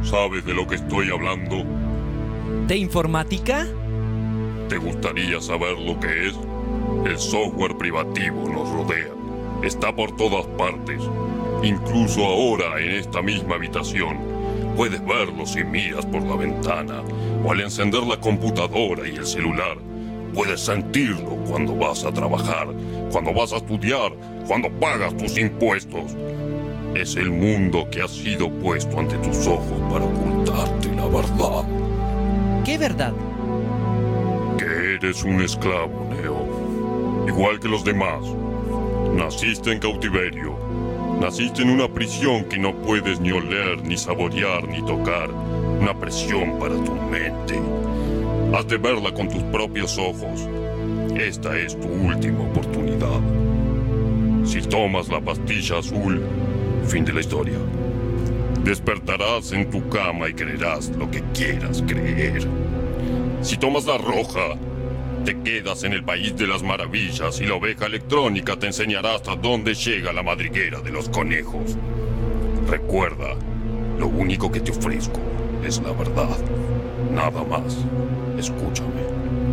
¿Sabes de lo que estoy hablando? ¿De informática? ¿Te gustaría saber lo que es? El software privativo nos rodea. Está por todas partes. Incluso ahora, en esta misma habitación, puedes verlo si miras por la ventana. O al encender la computadora y el celular, puedes sentirlo cuando vas a trabajar, cuando vas a estudiar, cuando pagas tus impuestos. Es el mundo que ha sido puesto ante tus ojos para ocultarte la verdad. ¿Qué verdad? Que eres un esclavo, Neo. Igual que los demás. Naciste en cautiverio. Naciste en una prisión que no puedes ni oler, ni saborear, ni tocar. Una presión para tu mente. Has de verla con tus propios ojos. Esta es tu última oportunidad. Si tomas la pastilla azul, fin de la historia. Despertarás en tu cama y creerás lo que quieras creer. Si tomas la roja, te quedas en el país de las maravillas y la oveja electrónica te enseñará hasta dónde llega la madriguera de los conejos. Recuerda, lo único que te ofrezco es la verdad. Nada más. Escúchame.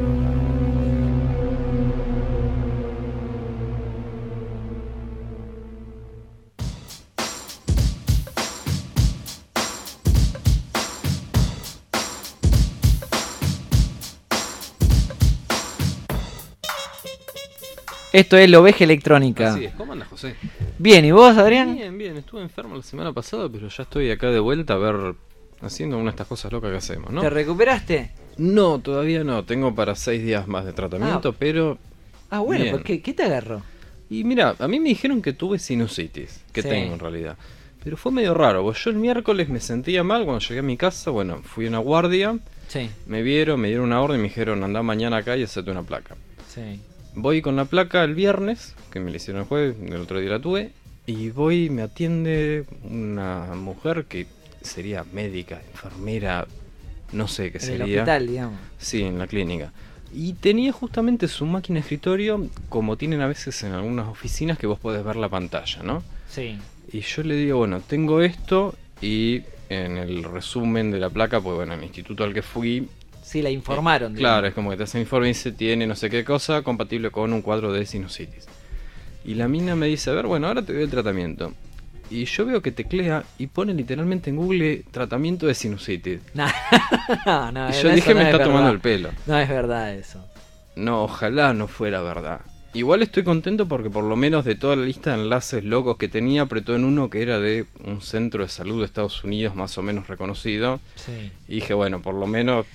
Esto es la oveja electrónica. Así es, ¿cómo andas, José? Bien, ¿y vos, Adrián? Bien, bien, estuve enfermo la semana pasada, pero ya estoy acá de vuelta a ver, haciendo una de estas cosas locas que hacemos, ¿no? ¿Te recuperaste? No, todavía no, tengo para 6 días más de tratamiento, pero... Ah, bueno, bien. ¿por qué te agarró? Y mira, a mí me dijeron que tuve sinusitis, que Sí. tengo en realidad. Pero fue medio raro, porque yo el miércoles me sentía mal cuando llegué a mi casa, bueno, fui a una guardia, Sí, me vieron, me dieron una orden y me dijeron, anda mañana acá y hacete una placa. sí. Voy con la placa el viernes, que me la hicieron el jueves, el otro día la tuve, y voy, me atiende una mujer que sería médica, enfermera, no sé qué En sería. el hospital, digamos. Sí, en la clínica. Y tenía justamente su máquina de escritorio, como tienen a veces en algunas oficinas, que vos podés ver la pantalla, ¿no? Sí. Y yo le digo, bueno, tengo esto, y en el resumen de la placa, pues bueno, en el instituto al que fui... Sí, la informaron. Claro, es como que te hacen informe y dice, tiene no sé qué cosa compatible con un cuadro de sinusitis. Y la mina me dice, a ver, bueno, ahora te doy el tratamiento. Y yo veo que teclea y pone literalmente en Google tratamiento de sinusitis. No, no, Y yo eso dije, no me es está verdad. tomando el pelo. No es verdad eso. No, ojalá no fuera verdad. Igual estoy contento porque por lo menos de toda la lista de enlaces locos que tenía, apretó en uno que era de un centro de salud de Estados Unidos más o menos reconocido. Sí. Y dije, bueno, por lo menos...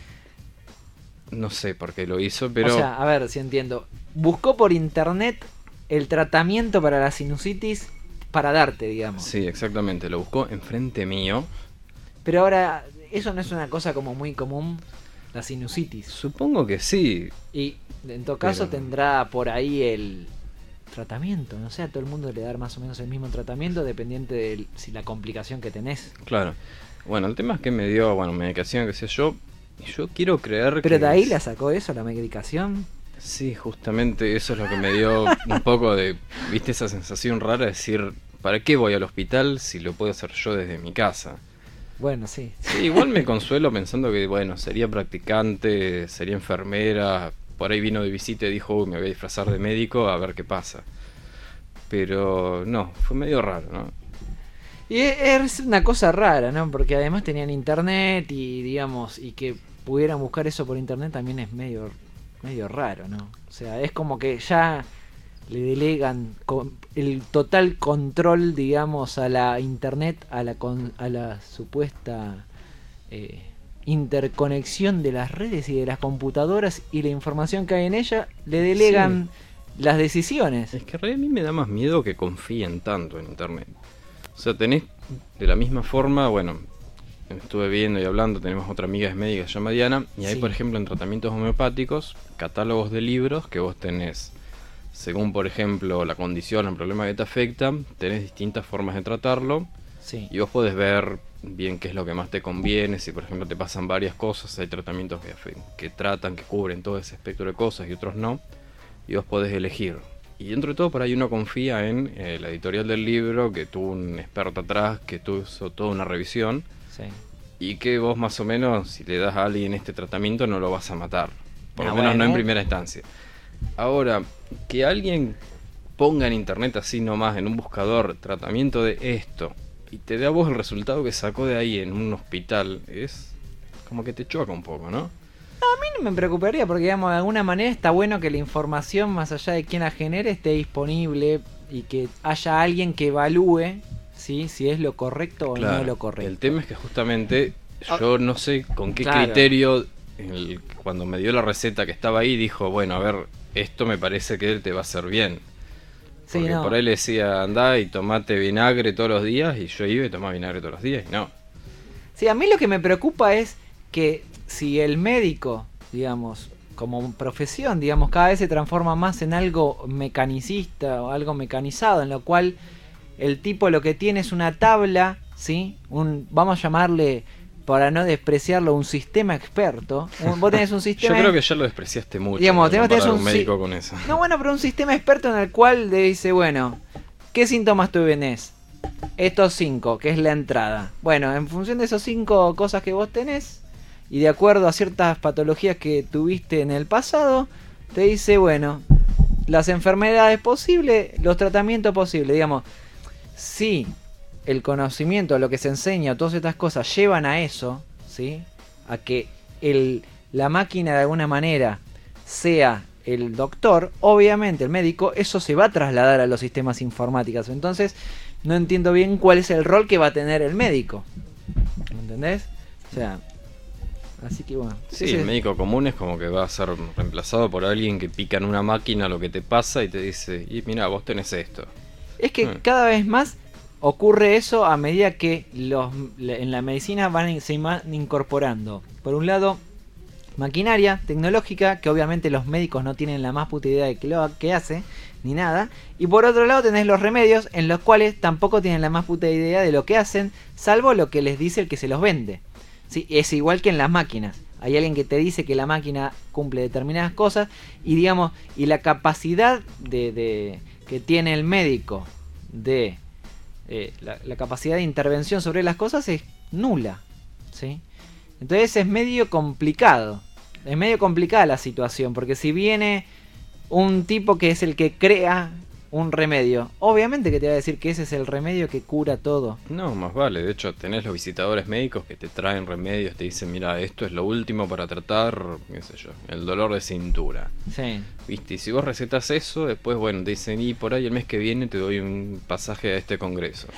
No sé por qué lo hizo, pero... O sea, a ver si entiendo. Buscó por internet el tratamiento para la sinusitis para darte, digamos. Sí, exactamente, lo buscó enfrente mío. Pero ahora, eso no es una cosa como muy común, la sinusitis. Supongo que sí. Y en todo caso Pero- tendrá por ahí el tratamiento. No sé, a todo el mundo le dar más o menos el mismo tratamiento dependiente de si la complicación que tenés. Claro. Bueno, el tema es que me dio, bueno, medicación, qué sé yo. Y yo quiero creer Pero que... de ahí la sacó eso, la medicación. Sí, justamente eso es lo que me dio un poco de... ¿Viste esa sensación rara de decir, ¿para qué voy al hospital si lo puedo hacer yo desde mi casa? Bueno, sí. Sí, igual me consuelo pensando que, bueno, sería practicante, sería enfermera, por ahí vino de visita y dijo, uy, me voy a disfrazar de médico a ver qué pasa. Pero no, fue medio raro, ¿no? Y es una cosa rara, ¿no? Porque además tenían internet y, digamos, y que pudieran buscar eso por internet también es medio raro, ¿no? O sea, es como que ya le delegan el total control, digamos, a la internet, a la supuesta interconexión de las redes y de las computadoras y la información que hay en ella, le delegan las decisiones. Es que en realidad a mí me da más miedo que confíen tanto en internet. O sea, tenés de la misma forma, bueno, estuve viendo y hablando, tenemos otra amiga que es médica, se llama Diana, y hay, Sí. por ejemplo, en tratamientos homeopáticos, catálogos de libros que vos tenés, según, por ejemplo, la condición o el problema que te afecta, tenés distintas formas de tratarlo, Sí. y vos podés ver bien qué es lo que más te conviene, si, por ejemplo, te pasan varias cosas, hay tratamientos que tratan, que cubren todo ese espectro de cosas y otros no, y vos podés elegir. Y dentro de todo, por ahí uno confía en la editorial del libro, que tuvo un experto atrás, que hizo toda una revisión. Sí. y que vos más o menos, si le das a alguien este tratamiento, no lo vas a matar. Por lo Ah, menos no bueno. en primera instancia. Ahora, que alguien ponga en internet así nomás, en un buscador, tratamiento de esto, y te dé a vos el resultado que sacó de ahí en un hospital, es como que te choca un poco, ¿no? No me preocuparía porque, digamos, de alguna manera está bueno que la información, más allá de quién la genere, esté disponible y que haya alguien que evalúe, ¿sí? Si es lo correcto o Claro, no lo correcto. el tema es que justamente yo no sé con qué Claro. criterio, cuando me dio la receta que estaba ahí, dijo, bueno, a ver, esto me parece que te va a hacer bien. Sí, Porque no. por ahí le decía, andá y tomate vinagre todos los días, y yo iba y tomaba vinagre todos los días, y no. Sí, a mí lo que me preocupa es que si el médico, digamos, como profesión, digamos, cada vez se transforma más en algo mecanicista o algo mecanizado, en lo cual el tipo lo que tiene es una tabla, ¿sí? Vamos a llamarle, para no despreciarlo, un sistema experto. Vos tenés un Yo sistema... creo que ya lo despreciaste mucho. Digamos, comparar tenés a un un médico con eso. No, bueno, pero un sistema experto en el cual le dice, bueno, ¿qué síntomas tú tenés? Estos 5, que es la entrada. Bueno, en función de esos 5 cosas que vos tenés, y de acuerdo a ciertas patologías que tuviste en el pasado, te dice, bueno, las enfermedades posibles, los tratamientos posibles. Digamos, si el conocimiento, lo que se enseña, todas estas cosas llevan a eso, ¿sí? A que la máquina de alguna manera sea el doctor, obviamente el médico, eso se va a trasladar a los sistemas informáticos. Entonces, no entiendo bien cuál es el rol que va a tener el médico. ¿Me entendés? O sea, así que bueno. Sí, ese- el médico común es como que va a ser reemplazado por alguien que pica en una máquina lo que te pasa y te dice, y mira, vos tenés esto. Es que cada vez más ocurre eso a medida que en la medicina se van incorporando. Por un lado, maquinaria tecnológica, que obviamente los médicos no tienen la más puta idea de qué hace, ni nada. Y por otro lado tenés los remedios, en los cuales tampoco tienen la más puta idea de lo que hacen, salvo lo que les dice el que se los vende. Sí, es igual que en las máquinas. Hay alguien que te dice que la máquina cumple determinadas cosas y digamos, y la capacidad que tiene el médico de la capacidad de intervención sobre las cosas es nula, ¿sí? Entonces es medio complicado. Es medio complicada la situación, porque si viene un tipo que es el que crea un remedio, obviamente que te va a decir que ese es el remedio que cura todo. No, más vale. De hecho, tenés los visitadores médicos que te traen remedios, te dicen, mira, esto es lo último para tratar, qué sé yo, el dolor de cintura. Sí. ¿Viste? Y si vos recetas eso, después, bueno, te dicen, y por ahí el mes que viene te doy un pasaje a este congreso.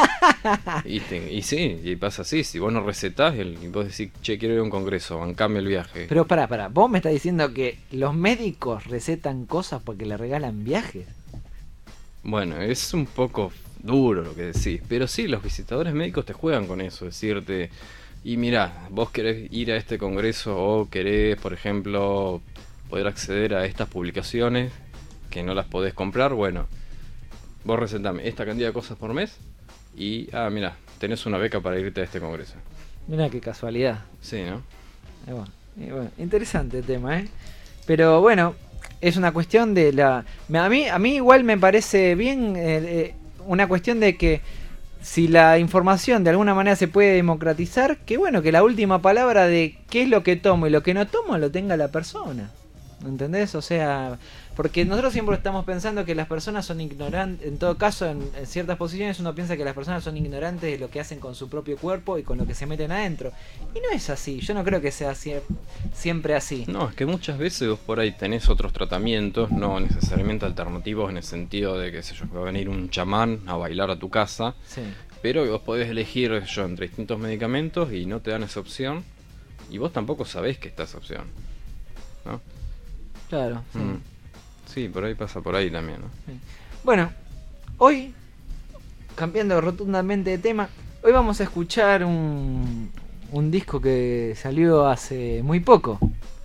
Y sí, y pasa así. Si vos no recetás y vos decís, che, quiero ir a un congreso, bancame el viaje. Pero pará, vos me estás diciendo que los médicos recetan cosas porque le regalan viajes. Bueno, es un poco duro lo que decís, pero sí, los visitadores médicos te juegan con eso, decirte, y mirá, vos querés ir a este congreso o querés, por ejemplo, poder acceder a estas publicaciones que no las podés comprar, bueno, vos recetame esta cantidad de cosas por mes y, mirá, tenés una beca para irte a este congreso. Mira qué casualidad. Sí, ¿no? Bueno, interesante el tema, ¿eh? Pero bueno, es una cuestión de la... A mí igual me parece bien una cuestión de que si la información de alguna manera se puede democratizar, que bueno, que la última palabra de qué es lo que tomo y lo que no tomo lo tenga la persona. ¿Entendés? O sea, porque nosotros siempre estamos pensando que las personas son ignorantes. En todo caso, en ciertas posiciones uno piensa que las personas son ignorantes de lo que hacen con su propio cuerpo y con lo que se meten adentro. Y no es así. Yo no creo que sea siempre así. No, es que muchas veces vos por ahí tenés otros tratamientos, no necesariamente alternativos en el sentido de que, sé yo, va a venir un chamán a bailar a tu casa, Sí. pero vos podés elegir, qué sé yo, entre distintos medicamentos y no te dan esa opción, y vos tampoco sabés que está esa opción, ¿no? Claro. Sí. Sí, por ahí pasa por ahí también, ¿no? Sí. Bueno, hoy, cambiando rotundamente de tema, hoy vamos a escuchar un disco que salió hace muy poco.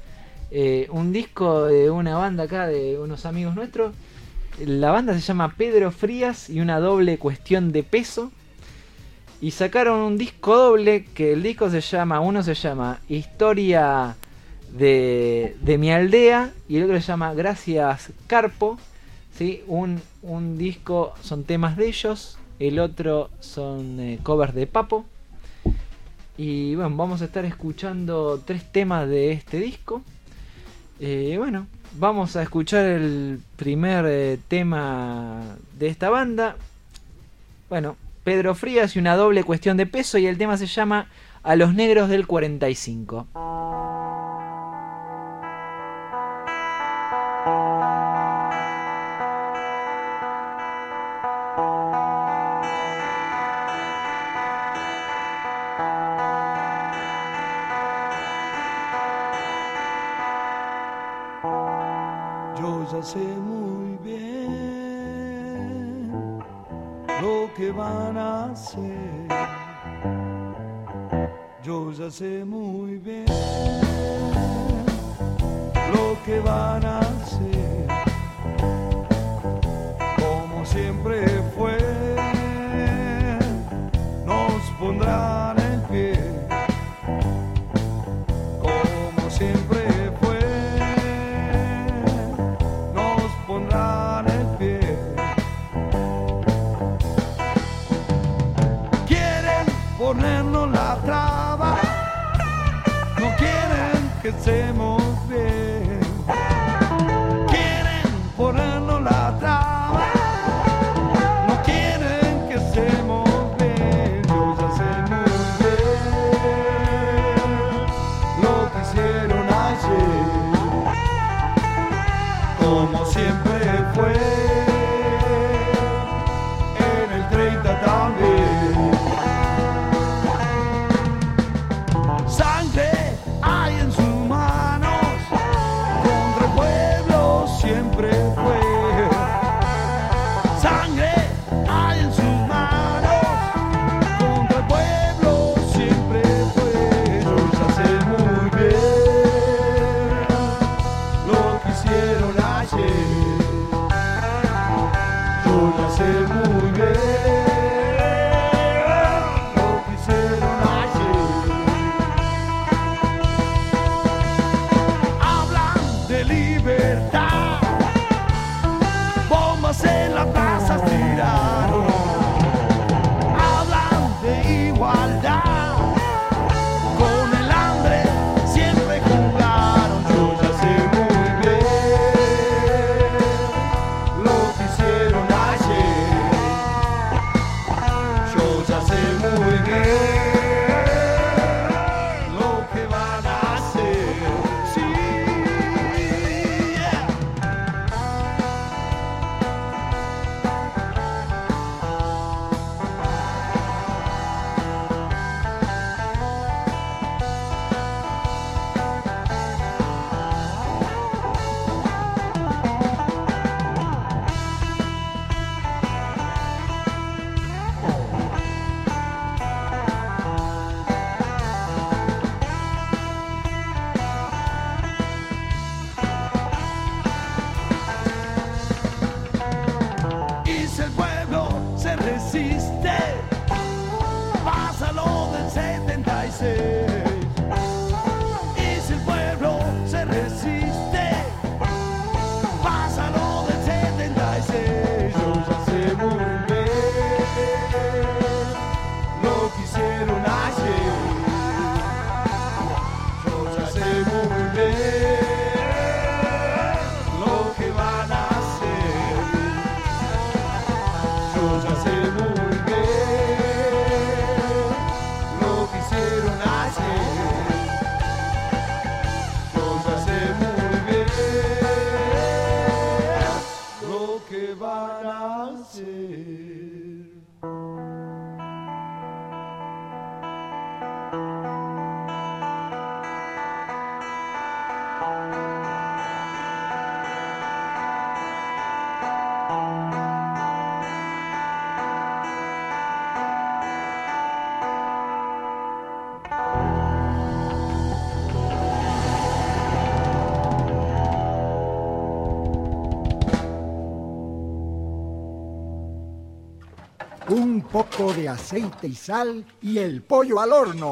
Un disco de una banda acá, de unos amigos nuestros. La banda se llama Pedro Frías y una doble cuestión de peso. Y sacaron un disco doble que el disco uno se llama Historia de mi aldea y el otro se llama Gracias Carpo, ¿sí? Un disco son temas de ellos, el otro son covers de Papo Y bueno, vamos a estar escuchando 3 temas de este disco. Bueno, vamos a escuchar el primer tema de esta banda. Bueno, Pedro Frías y una doble cuestión de peso, y el tema se llama A los negros del 45. Yo ya sé muy bien lo que van a hacer. Yo ya sé muy bien lo que van a hacer. Como siempre fue, nos pondrán el pie. Como siempre fue, nos pondrán el pie. Quieren ponernos la traba, no quieren que estemos bien. Quieren ponernos la traba, no quieren que estemos bien. Yo ya sé muy bien lo que hicieron ayer. Como siempre fue, en el 30 también. Sangre hay en sus manos, contra el pueblo siempre fue. Sangre hay en sus manos, contra el pueblo siempre fue. Yo ya sé muy bien lo que hicieron ayer. Yo ya sé muy bien lo que hicieron ayer. Hablan de libertad, bombas en la plaza tiraron. Hablan de igualdad, con el hambre siempre jugaron. Yo ya sé muy bien lo que hicieron ayer. Yo ya sé muy bien lo que van a hacer. Sí, yeah. Y si el pueblo se resiste, pásalo del 76. Y si el pueblo se resiste, pásalo del 76. Yo ya sé muy bien lo que hicieron ayer. Yo ya sé muy bien lo que van a hacer. Yo ya sé muy bien lo que hicieron ayer. Yo ya sé muy bien lo que van a hacer. Un poco de aceite y sal y el pollo al horno.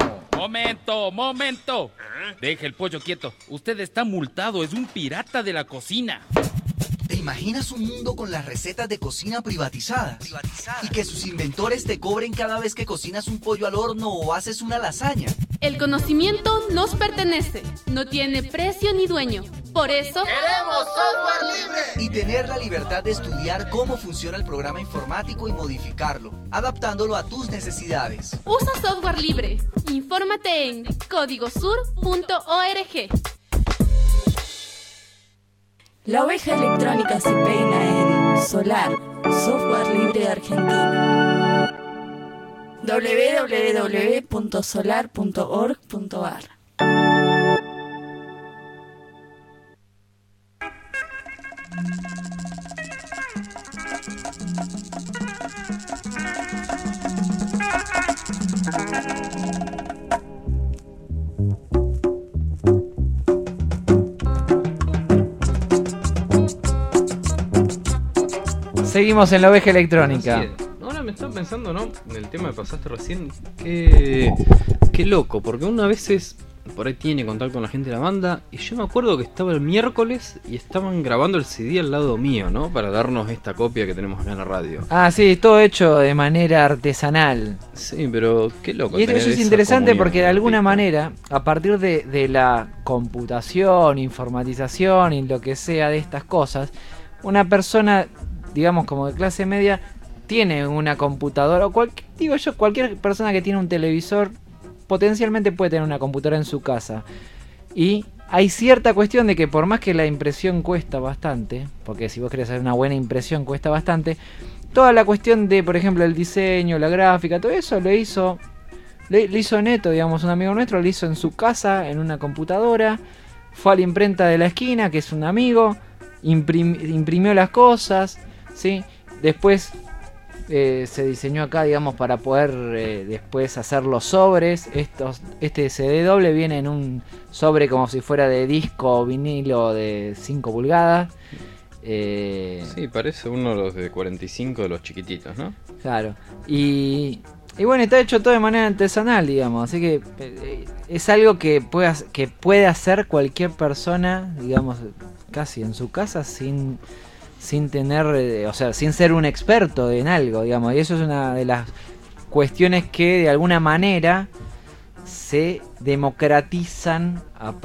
¡Momento! Deje el pollo quieto. Usted está multado, es un pirata de la cocina. ¿Te imaginas un mundo con las recetas de cocina privatizadas? Y que sus inventores te cobren cada vez que cocinas un pollo al horno o haces una lasaña. El conocimiento nos pertenece, no tiene precio ni dueño. Por eso ¡queremos software libre! Y tener la libertad de estudiar cómo funciona el programa informático y modificarlo, adaptándolo a tus necesidades. usa software libre. Infórmate en códigosur.org. La oveja electrónica se peina en Solar, software libre de Argentina. www.solar.org.ar. Seguimos en la oveja electrónica. Así es. Ahora me estaba pensando, ¿no? En el tema que pasaste recién. Qué loco, porque una vez por ahí tiene contacto con la gente de la banda. Y yo me acuerdo que estaba el miércoles y estaban grabando el CD al lado mío, ¿no? Para darnos esta copia que tenemos acá en la radio. Ah, sí, todo hecho de manera artesanal. Sí, pero qué loco. Y eso tener es esa interesante comunión porque de con alguna artistas. manera, a partir de la computación, informatización y lo que sea de estas cosas, una persona, digamos como de clase media, tiene una computadora, o cualquier persona que tiene un televisor, potencialmente puede tener una computadora en su casa. Y hay cierta cuestión de que por más que la impresión cuesta bastante, porque si vos querés hacer una buena impresión cuesta bastante, toda la cuestión de, por ejemplo, el diseño, la gráfica, todo eso lo hizo Neto, digamos, un amigo nuestro, lo hizo en su casa, en una computadora, fue a la imprenta de la esquina, que es un amigo, imprimió las cosas, ¿sí? Después se diseñó acá, digamos, para poder después hacer los sobres. Este CD doble viene en un sobre como si fuera de disco o vinilo de 5 pulgadas. Sí, parece uno de los de 45 de los chiquititos, ¿no? Claro. Y bueno, está hecho todo de manera artesanal, digamos. Así que es algo que puede hacer cualquier persona, digamos, casi en su casa sin tener, sin ser un experto en algo, digamos. Y eso es una de las cuestiones que de alguna manera se democratizan,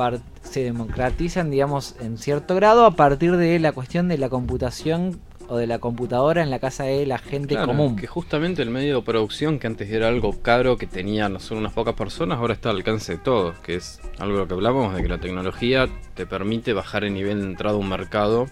digamos, en cierto grado a partir de la cuestión de la computación o de la computadora en la casa de la gente común. Que justamente el medio de producción, que antes era algo caro, que tenían solo unas pocas personas, ahora está al alcance de todos, que es algo de lo que hablábamos, de que la tecnología te permite bajar el nivel de entrada a un mercado.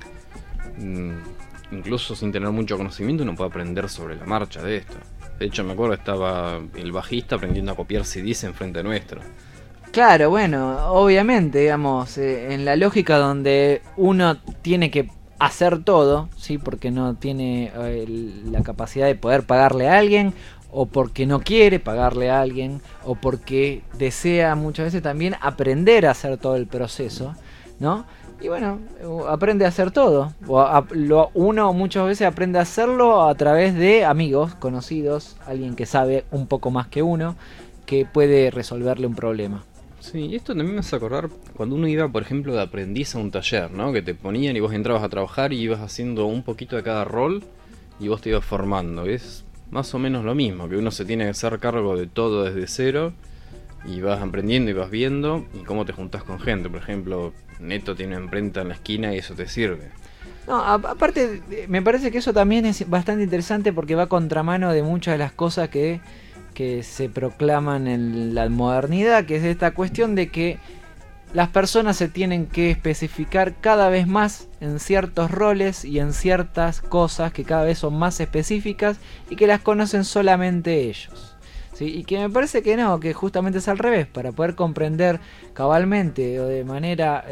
Incluso sin tener mucho conocimiento uno puede aprender sobre la marcha de esto. De hecho me acuerdo que estaba el bajista aprendiendo a copiar CDs enfrente nuestro. Claro, bueno, obviamente, digamos, en la lógica donde uno tiene que hacer todo, ¿sí? Porque no tiene la capacidad de poder pagarle a alguien, o porque no quiere pagarle a alguien, o porque desea muchas veces también aprender a hacer todo el proceso, ¿no? Y bueno, aprende a hacer todo. Uno muchas veces aprende a hacerlo a través de amigos, conocidos, alguien que sabe un poco más que uno, que puede resolverle un problema. Sí, y esto también me hace acordar cuando uno iba, por ejemplo, de aprendiz a un taller, ¿no? Que te ponían y vos entrabas a trabajar y ibas haciendo un poquito de cada rol y vos te ibas formando. Es más o menos lo mismo, que uno se tiene que hacer cargo de todo desde cero y vas aprendiendo y vas viendo y cómo te juntás con gente. Por ejemplo, Neto tiene una imprenta en la esquina y eso te sirve. No, aparte me parece que eso también es bastante interesante porque va a contramano de muchas de las cosas que se proclaman en la modernidad, que es esta cuestión de que las personas se tienen que especificar cada vez más en ciertos roles y en ciertas cosas que cada vez son más específicas y que las conocen solamente ellos. ¿Sí? Y que me parece que no, que justamente es al revés, para poder comprender cabalmente o de manera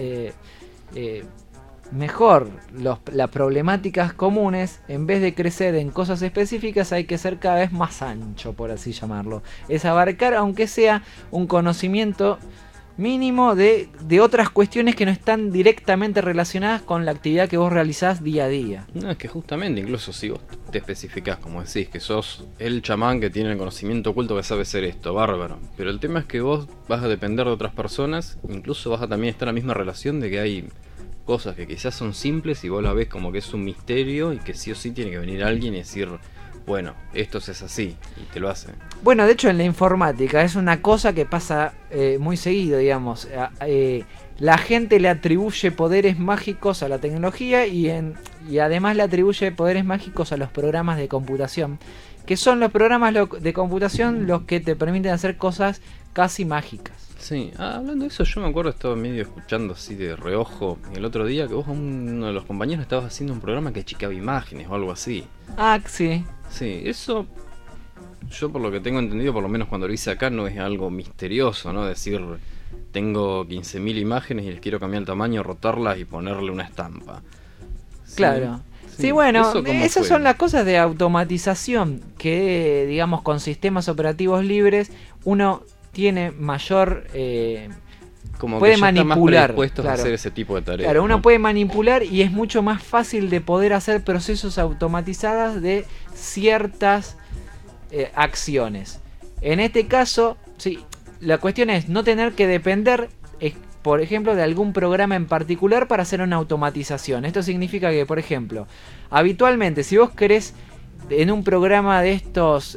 mejor las problemáticas comunes, en vez de crecer en cosas específicas hay que ser cada vez más ancho, por así llamarlo. Es abarcar, aunque sea un conocimiento mínimo de otras cuestiones que no están directamente relacionadas con la actividad que vos realizás día a día. No, es que justamente, incluso si vos te especificás, como decís, que sos el chamán que tiene el conocimiento oculto que sabe hacer esto, bárbaro. Pero el tema es que vos vas a depender de otras personas, incluso vas a también estar en la misma relación de que hay cosas que quizás son simples y vos las ves como que es un misterio y que sí o sí tiene que venir alguien y decir, bueno, esto es así, y te lo hace. Bueno, de hecho en la informática es una cosa que pasa muy seguido, digamos. La gente le atribuye poderes mágicos a la tecnología y además le atribuye poderes mágicos a los programas de computación, que son los programas de computación los que te permiten hacer cosas casi mágicas. Sí, hablando de eso, yo me acuerdo, estaba medio escuchando así de reojo el otro día que vos a uno de los compañeros estabas haciendo un programa que achicaba imágenes o algo así. Ah, sí. Sí, eso yo por lo que tengo entendido, por lo menos cuando lo hice acá, no es algo misterioso, ¿no? Decir, tengo 15.000 imágenes y les quiero cambiar el tamaño, rotarlas y ponerle una estampa. Sí, claro. Sí, bueno, esas fue? son las cosas de automatización que, digamos, con sistemas operativos libres uno tiene mayor... como puede que ya manipular, está más predispuesto claro. a hacer ese tipo de tareas. Claro, uno ¿no? puede manipular y es mucho más fácil de poder hacer procesos automatizados de ciertas acciones. En este caso, sí, la cuestión es no tener que depender, por ejemplo, de algún programa en particular para hacer una automatización. Esto significa que, por ejemplo, habitualmente, si vos querés en un programa de estos...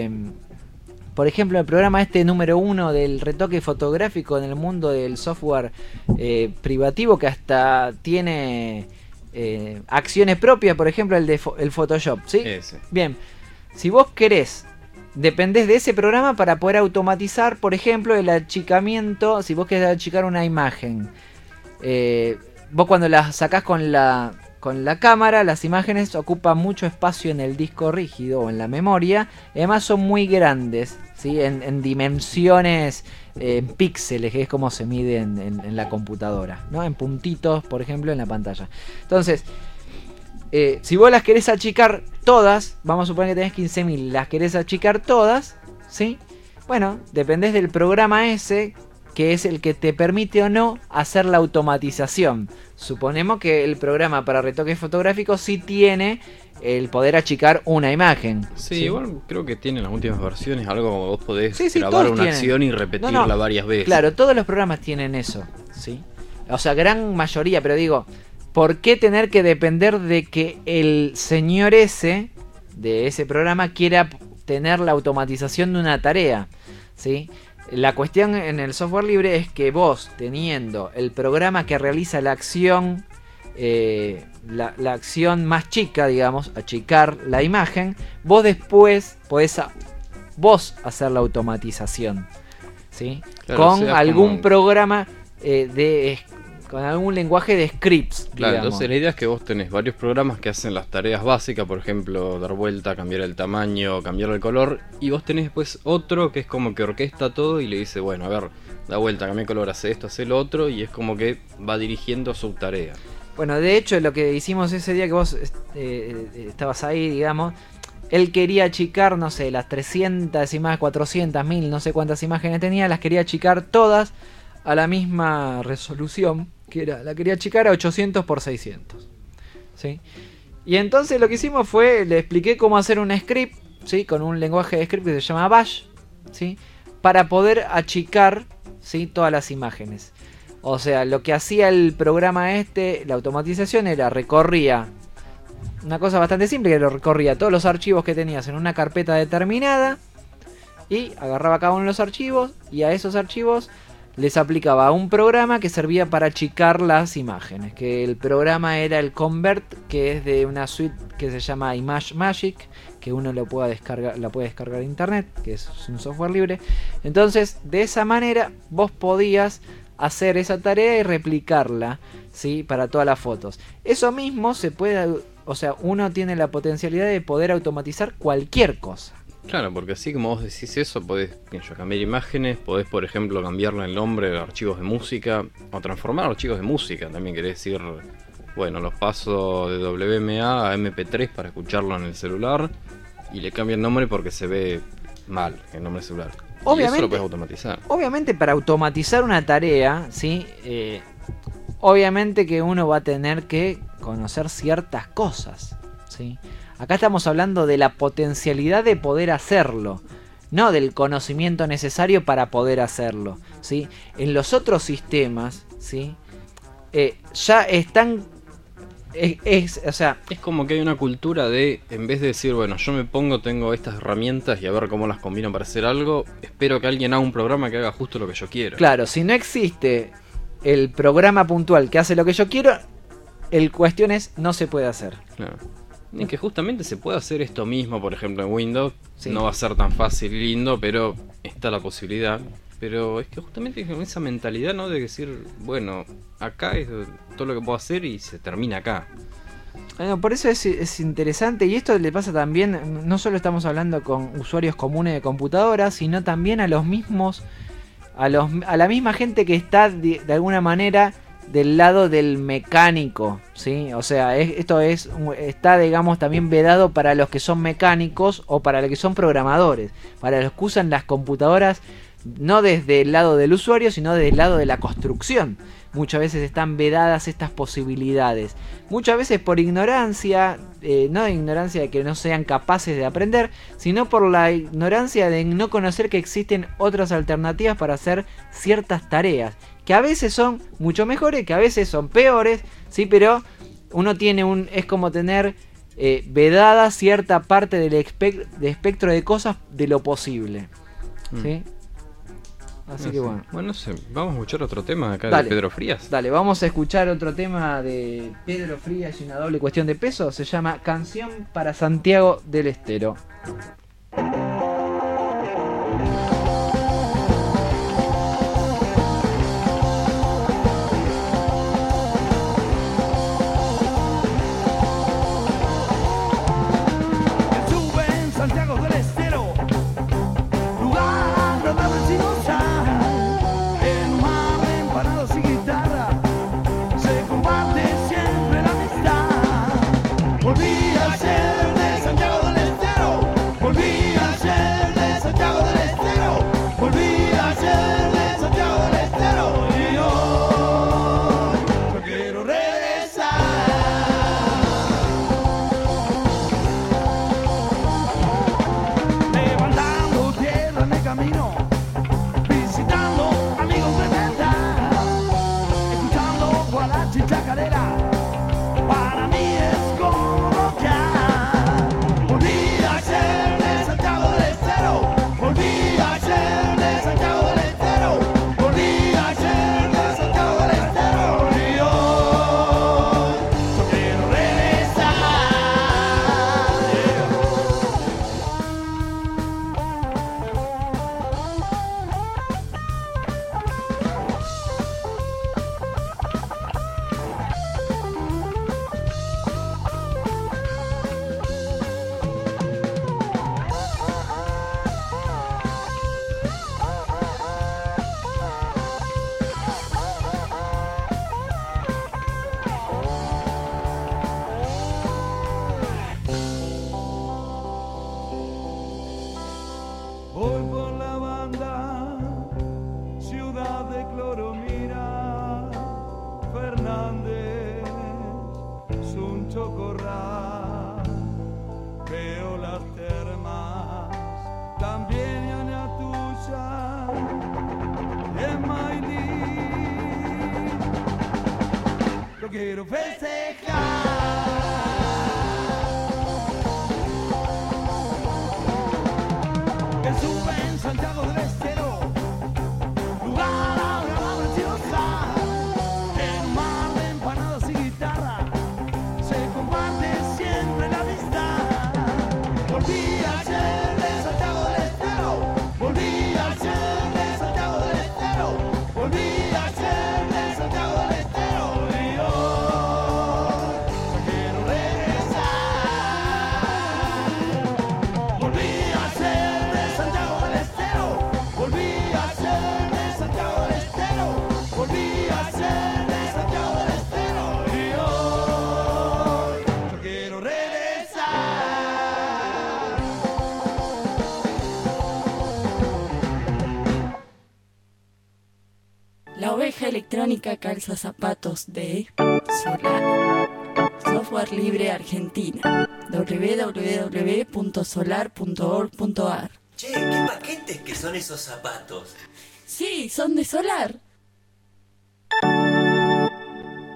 por ejemplo, el programa este número 1 del retoque fotográfico en el mundo del software privativo, que hasta tiene acciones propias, por ejemplo, el Photoshop, ¿sí? Ese. Bien, si vos querés, dependés de ese programa para poder automatizar, por ejemplo, el achicamiento. Si vos querés achicar una imagen, vos cuando la sacás con la cámara, las imágenes ocupan mucho espacio en el disco rígido o en la memoria. Además son muy grandes, ¿sí? En dimensiones, en píxeles, que es como se mide en la computadora, ¿no? En puntitos, por ejemplo, en la pantalla. Entonces, si vos las querés achicar todas, vamos a suponer que tenés 15.000, las querés achicar todas, ¿sí? Bueno, dependés del programa ese, que es el que te permite o no hacer la automatización. Suponemos que el programa para retoques fotográficos sí tiene el poder achicar una imagen. Sí, igual creo que tiene en las últimas versiones algo como vos podés Sí, grabar todos una tienen. acción y repetirla No, varias veces. Claro, todos los programas tienen eso, ¿sí? O sea, gran mayoría, pero digo, ¿por qué tener que depender de que el señor ese, de ese programa, quiera tener la automatización de una tarea? ¿Sí? La cuestión en el software libre es que vos, teniendo el programa que realiza la acción, la acción más chica, digamos, achicar la imagen, vos después podés vos hacer la automatización, ¿sí? Claro, Con algún como... programa con algún lenguaje de scripts, Claro, digamos. entonces la idea es que vos tenés varios programas que hacen las tareas básicas, por ejemplo, dar vuelta, cambiar el tamaño, cambiar el color, y vos tenés después otro que es como que orquesta todo y le dice, bueno, a ver, da vuelta, cambia el color, hace esto, hace lo otro, y es como que va dirigiendo su tarea. Bueno, de hecho, lo que hicimos ese día que vos estabas ahí, digamos, él quería achicar, no sé, las 300 imágenes, 400, 1000, no sé cuántas imágenes tenía, las quería achicar todas a la misma resolución, que era, la quería achicar a 800 por 600, ¿sí? Y entonces lo que hicimos fue, le expliqué cómo hacer un script, ¿sí? Con un lenguaje de script que se llama Bash, ¿sí? Para poder achicar, ¿sí? Todas las imágenes. O sea, lo que hacía el programa la automatización era recorría una cosa bastante simple, que lo recorría todos los archivos que tenías en una carpeta determinada y agarraba cada uno de los archivos y a esos archivos les aplicaba un programa que servía para achicar las imágenes, que el programa era el Convert, que es de una suite que se llama ImageMagick, que uno la puede descargar de internet, que es un software libre. Entonces, de esa manera vos podías hacer esa tarea y replicarla, ¿sí? Para todas las fotos. Eso mismo se puede, o sea, uno tiene la potencialidad de poder automatizar cualquier cosa. Claro, porque así como vos decís eso, podés cambiar imágenes, podés, por ejemplo, cambiarle el nombre de archivos de música, o transformar archivos de música, también querés decir, bueno, los paso de WMA a MP3 para escucharlo en el celular, y le cambia el nombre porque se ve mal el nombre del celular. Y eso lo puedes automatizar. Obviamente, para automatizar una tarea, ¿sí? Obviamente que uno va a tener que conocer ciertas cosas, ¿sí? Acá estamos hablando de la potencialidad de poder hacerlo, no del conocimiento necesario para poder hacerlo, ¿sí? En los otros sistemas, ¿sí? ya están... o sea, Es como que hay una cultura de, en vez de decir, bueno, yo me pongo, tengo estas herramientas y a ver cómo las combino para hacer algo, espero que alguien haga un programa que haga justo lo que yo quiero. claro, si no existe el programa puntual que hace lo que yo quiero, el cuestión es, no se puede hacer. Claro. Y que justamente se puede hacer esto mismo, por ejemplo, en Windows. Sí. No va a ser tan fácil y lindo, pero está la posibilidad. Pero es que justamente con esa mentalidad, ¿no? De decir, bueno, acá es todo lo que puedo hacer y se termina acá. Bueno, por eso es interesante, y esto le pasa también, no solo estamos hablando con usuarios comunes de computadoras, sino también a los mismos, a la misma gente que está de alguna manera del lado del mecánico, ¿sí? O sea, está, digamos, también vedado para los que son mecánicos o para los que son programadores, para los que usan las computadoras no desde el lado del usuario, sino desde el lado de la construcción. Muchas veces están vedadas estas posibilidades. Muchas veces por ignorancia, no ignorancia de que no sean capaces de aprender, sino por la ignorancia de no conocer que existen otras alternativas para hacer ciertas tareas, que a veces son mucho mejores, que a veces son peores, ¿sí? Pero uno tiene es como tener vedada cierta parte del espectro de cosas de lo posible, ¿sí? Así que bueno. Bueno, no sé, vamos a escuchar otro tema acá Dale. de Pedro Frías. Dale, vamos a escuchar otro tema de Pedro Frías y una doble cuestión de peso. Se llama Canción para Santiago del Estero. Estuve en Santiago del Estero, lugar agradable sin usar. En un mar de empanadas y guitarra se comparte siempre la amistad. Volví a ser de Santiago del Estero, volví a ser de Santiago del Estero, volví a ser de Santiago del Estero. Y hoy yo quiero regresar. Levantando tierra en el camino, visitando amigos de verdad, escuchando guaracha y chacarera, para mí es como rockear. Volví a ser de Santiago del Estero, volví a ser de Santiago del Estero, volví a ser de Santiago del Estero. Y hoy yo quiero regresar. Voy por la banda, ciudad de Cloromira, Fernández, Suncho Corral, veo las termas, también Yanatucha, en Mailí, lo quiero festejar. Estuve en Santiago del Estero, lugar agradable sin usar. En un mar de empanadas y guitarra se comparte siempre la amistad. Volví a ser de Santiago del Estero, volví a ser de Santiago del Estero, volví a ser de Santiago del Estero. Y hoy yo quiero regresar. Volví a ser de Santiago del Estero, volví a ser de Santiago del Estero, volví a ser de Santiago del Estero. Y hoy yo quiero regresar. La oveja electrónica calza zapatos de Solar. Software libre Argentina. www.solar.org.ar. Che, qué paquetes que son esos zapatos. Sí, son de Solar.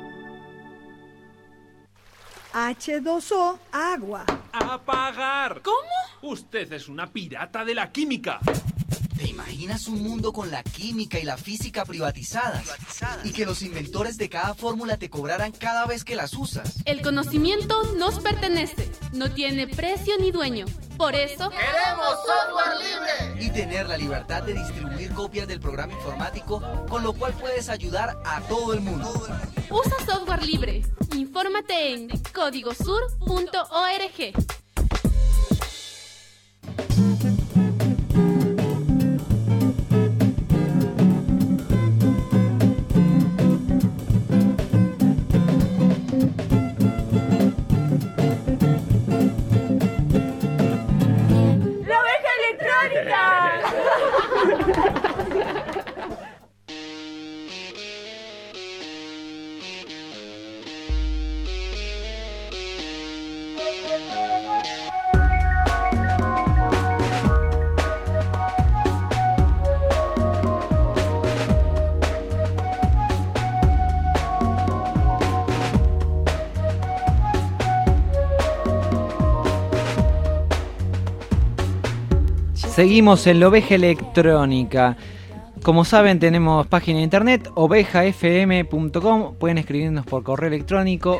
H2O, agua. ¡Apagar! ¿Cómo? Usted es una pirata de la química. ¿Te imaginas un mundo con la química y la física privatizadas? Y que los inventores de cada fórmula te cobraran cada vez que las usas. El conocimiento nos pertenece, no tiene precio ni dueño. Por eso ¡queremos software libre! Y tener la libertad de distribuir copias del programa informático, con lo cual puedes ayudar a todo el mundo. Usa software libre. Infórmate en códigosur.org. Seguimos en la Oveja Electrónica. Como saben, tenemos página de internet ovejafm.com. Pueden escribirnos por correo electrónico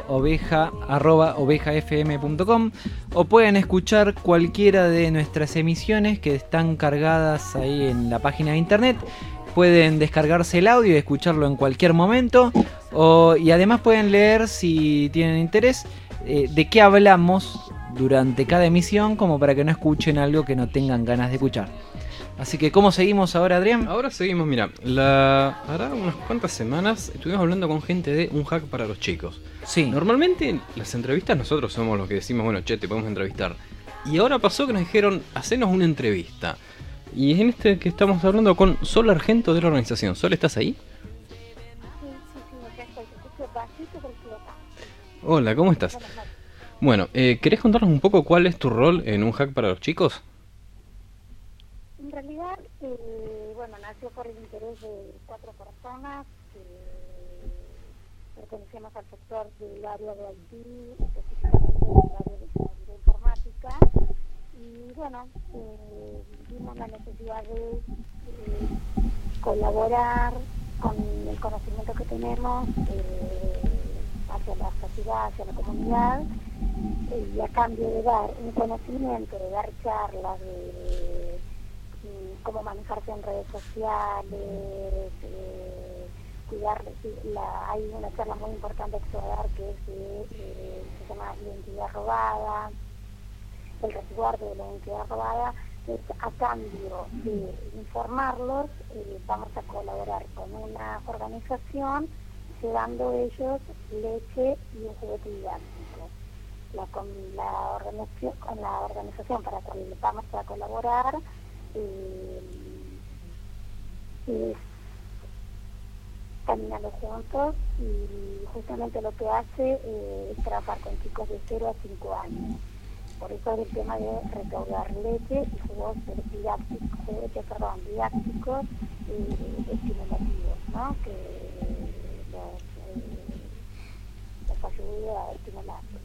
oveja@ovejafm.com, o pueden escuchar cualquiera de nuestras emisiones que están cargadas ahí en la página de internet. Pueden descargarse el audio y escucharlo en cualquier momento, y además pueden leer, si tienen interés, de qué hablamos durante cada emisión, como para que no escuchen algo que no tengan ganas de escuchar. Así que, ¿cómo seguimos ahora, Adrián? Ahora seguimos, mira, hará unas cuantas semanas estuvimos hablando con gente de un hack para los chicos. Sí. Normalmente las entrevistas nosotros somos los que decimos, bueno, che, te podemos entrevistar. Y ahora pasó que nos dijeron, hacenos una entrevista. Y es en este que estamos hablando con Sol Argento de la organización. Sol, ¿estás ahí? Sí, acá estoy. Te escucho bajito, pero estoy acá. Hola, ¿cómo estás? Bueno, ¿querés contarnos un poco cuál es tu rol en un hack para los chicos? En realidad, bueno, nació por el interés de 4 personas que pertenecemos al sector del área de IT, específicamente del área de seguridad informática, y bueno, vimos la necesidad de colaborar con el conocimiento que tenemos hacia la sociedad, hacia la comunidad, y a cambio de dar un conocimiento, de dar charlas, de cómo manejarse en redes sociales, cuidar, hay una charla muy importante que se va a dar que es se llama identidad robada, el resguardo de la identidad robada. A cambio de informarlos, vamos a colaborar con una organización llevando ellos leche y un juguete didáctico. Con la organización para la cual vamos a colaborar caminando juntos, y justamente lo que hace es trabajar con chicos de 0 a 5 años. Por eso es el tema de recaudar leche y jugos didácticos estimulativos, ¿no? Que los ayude a estimularlos.